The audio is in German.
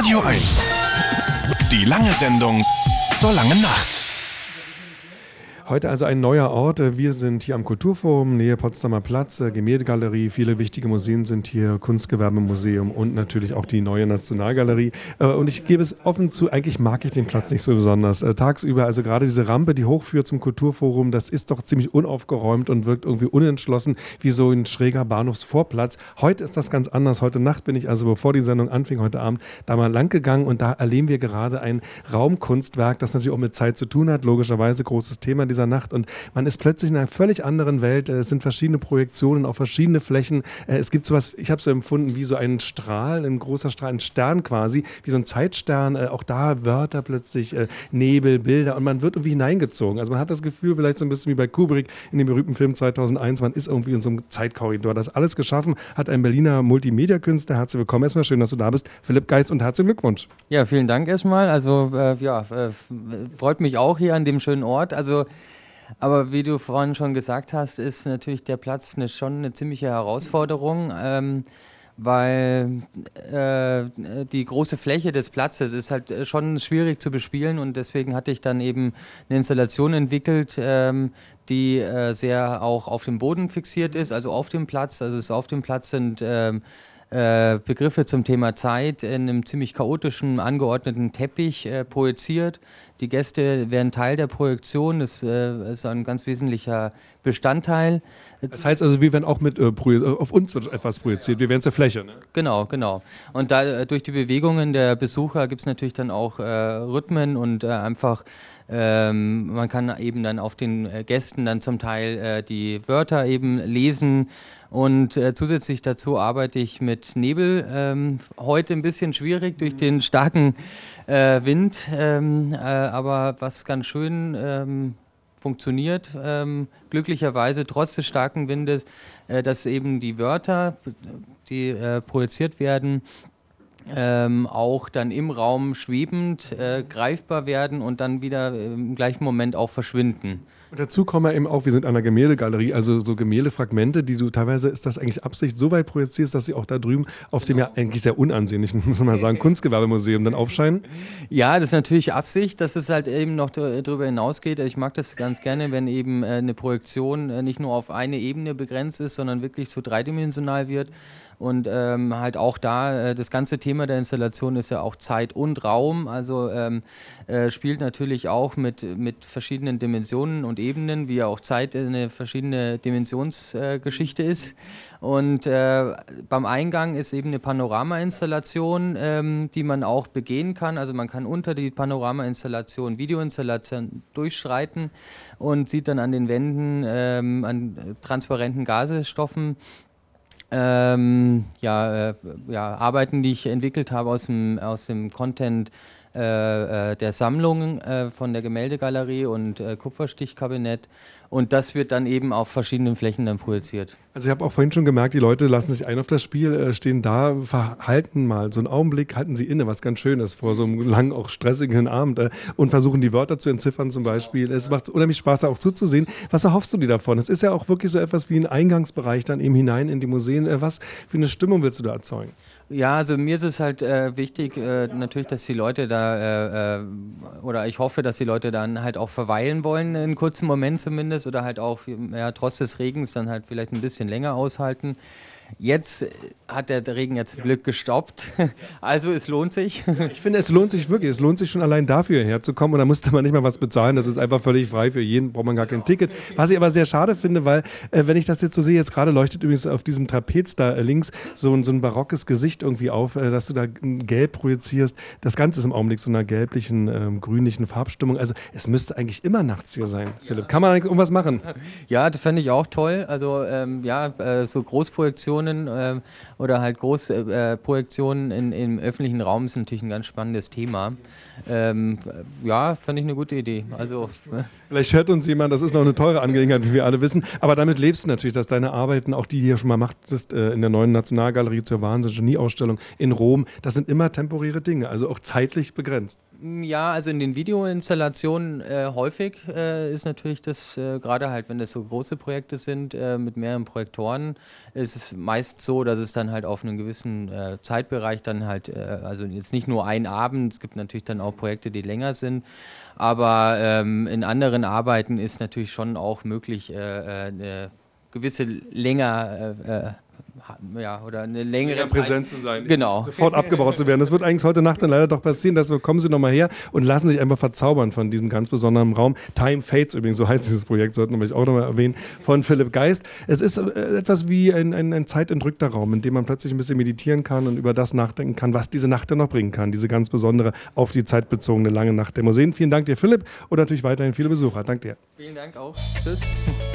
Radio 1. Die lange Sendung zur langen Nacht. Heute also ein neuer Ort. Wir sind hier am Kulturforum, Nähe Potsdamer Platz, Gemäldegalerie. Viele wichtige Museen sind hier, Kunstgewerbemuseum und natürlich auch die neue Nationalgalerie. Und ich gebe es offen zu, eigentlich mag ich den Platz nicht so besonders. Tagsüber, also gerade diese Rampe, die hochführt zum Kulturforum, das ist doch ziemlich unaufgeräumt und wirkt irgendwie unentschlossen, wie so ein schräger Bahnhofsvorplatz. Heute ist das ganz anders. Heute Nacht bin ich also, bevor die Sendung anfing, heute Abend, da mal lang gegangen und da erleben wir gerade ein Raumkunstwerk, das natürlich auch mit Zeit zu tun hat. Logischerweise großes Thema dieser Nacht und man ist plötzlich in einer völlig anderen Welt. Es sind verschiedene Projektionen auf verschiedene Flächen. Es gibt sowas, ich habe es so empfunden, wie so ein Strahl, ein großer Strahl, ein Stern quasi, wie so ein Zeitstern. Auch da Wörter plötzlich, Nebel, Bilder und man wird irgendwie hineingezogen. Also man hat das Gefühl, vielleicht so ein bisschen wie bei Kubrick in dem berühmten Film 2001, man ist irgendwie in so einem Zeitkorridor. Das alles geschaffen hat ein Berliner Multimedia-Künstler. Herzlich willkommen erstmal, schön, dass du da bist. Philipp Geist und herzlichen Glückwunsch. Ja, vielen Dank erstmal. Also freut mich auch hier an dem schönen Ort. Aber wie du vorhin schon gesagt hast, ist natürlich der Platz schon eine ziemliche Herausforderung, weil die große Fläche des Platzes ist halt schon schwierig zu bespielen und deswegen hatte ich dann eben eine Installation entwickelt, die sehr auch auf dem Boden fixiert ist, also auf dem Platz. Also auf dem Platz sind Begriffe zum Thema Zeit in einem ziemlich chaotischen, angeordneten Teppich projiziert. Die Gäste werden Teil der Projektion, das ist ein ganz wesentlicher Bestandteil. Das heißt also, wir werden auch mit auf uns wird etwas projiziert, wir werden zur Fläche. Ne? Genau. Und durch die Bewegungen der Besucher gibt es natürlich dann auch Rhythmen und man kann eben dann auf den Gästen dann zum Teil die Wörter eben lesen. Und zusätzlich dazu arbeite ich mit Nebel. Heute ein bisschen schwierig durch den starken Wind, aber was ganz schön funktioniert, glücklicherweise trotz des starken Windes, dass eben die Wörter, die projiziert werden, auch dann im Raum schwebend greifbar werden und dann wieder im gleichen Moment auch verschwinden. Und dazu kommen wir eben auch, wir sind an der Gemäldegalerie, also so Gemäldefragmente, die du teilweise, ist das eigentlich Absicht, so weit projizierst, dass sie auch da drüben auf dem ja eigentlich sehr unansehnlichen, muss man mal sagen, Kunstgewerbemuseum dann aufscheinen? Ja, das ist natürlich Absicht, dass es halt eben noch darüber hinausgeht. Ich mag das ganz gerne, wenn eben eine Projektion nicht nur auf eine Ebene begrenzt ist, sondern wirklich so dreidimensional wird. Und halt auch da, das ganze Thema der Installation ist ja auch Zeit und Raum, also spielt natürlich auch mit verschiedenen Dimensionen und Ebenen, wie ja auch Zeit eine verschiedene Dimensionsgeschichte ist. Und beim Eingang ist eben eine Panorama-Installation, die man auch begehen kann. Also man kann unter die Panorama-Installation, Videoinstallation durchschreiten und sieht dann an den Wänden an transparenten Gasestoffen Arbeiten, die ich entwickelt habe aus dem Content der Sammlungen von der Gemäldegalerie und Kupferstichkabinett. Und das wird dann eben auf verschiedenen Flächen dann projiziert. Also ich habe auch vorhin schon gemerkt, die Leute lassen sich ein auf das Spiel, stehen da, verhalten mal so einen Augenblick, halten sie inne, was ganz schön ist vor so einem langen, auch stressigen Abend und versuchen die Wörter zu entziffern zum Beispiel. Es macht unheimlich Spaß, da auch zuzusehen. Was erhoffst du dir davon? Es ist ja auch wirklich so etwas wie ein Eingangsbereich dann eben hinein in die Museen. Was für eine Stimmung willst du da erzeugen? Ja, also mir ist es halt wichtig, natürlich, dass die Leute da, oder ich hoffe, dass die Leute dann halt auch verweilen wollen, in einem kurzen Moment zumindest, oder halt auch, trotz des Regens dann halt vielleicht ein bisschen länger aushalten. Jetzt hat der Regen ja zum Glück gestoppt, also es lohnt sich. Ich finde, es lohnt sich wirklich. Es lohnt sich schon allein dafür herzukommen und da musste man nicht mal was bezahlen. Das ist einfach völlig frei für jeden, braucht man gar kein Ticket. Was ich aber sehr schade finde, weil, wenn ich das jetzt so sehe, jetzt gerade leuchtet übrigens auf diesem Trapez da links so ein barockes Gesicht irgendwie auf, dass du da gelb projizierst. Das Ganze ist im Augenblick so einer gelblichen, grünlichen Farbstimmung. Also es müsste eigentlich immer nachts hier sein, Philipp. Kann man irgendwas machen? Ja, das fände ich auch toll. Also so Großprojektionen oder halt Großprojektionen im öffentlichen Raum ist natürlich ein ganz spannendes Thema. Fand ich eine gute Idee. Also, vielleicht hört uns jemand, das ist noch eine teure Angelegenheit, wie wir alle wissen, aber damit lebst du natürlich, dass deine Arbeiten, auch die hier schon mal machtest, in der neuen Nationalgalerie zur Wahnsinnsgenie-Ausstellung in Rom, das sind immer temporäre Dinge, also auch zeitlich begrenzt. Ja, also in den Videoinstallationen häufig ist natürlich das, gerade halt, wenn das so große Projekte sind mit mehreren Projektoren, ist es meist so, dass es dann halt auf einen gewissen Zeitbereich dann halt, also jetzt nicht nur ein Abend, es gibt natürlich dann auch Projekte, die länger sind, aber in anderen Arbeiten ist natürlich schon auch möglich, eine gewisse länger oder eine längere präsent zu sein, genau, sofort abgebaut zu werden. Das wird eigentlich heute Nacht dann leider doch passieren. Deshalb kommen Sie nochmal her und lassen sich einfach verzaubern von diesem ganz besonderen Raum. Time Fades übrigens, so heißt dieses Projekt, sollten wir auch nochmal erwähnen, von Philipp Geist. Es ist etwas wie ein zeitentrückter Raum, in dem man plötzlich ein bisschen meditieren kann und über das nachdenken kann, was diese Nacht dann noch bringen kann. Diese ganz besondere, auf die Zeit bezogene lange Nacht der Museen. Vielen Dank dir, Philipp, und natürlich weiterhin viele Besucher. Danke dir. Vielen Dank auch. Tschüss.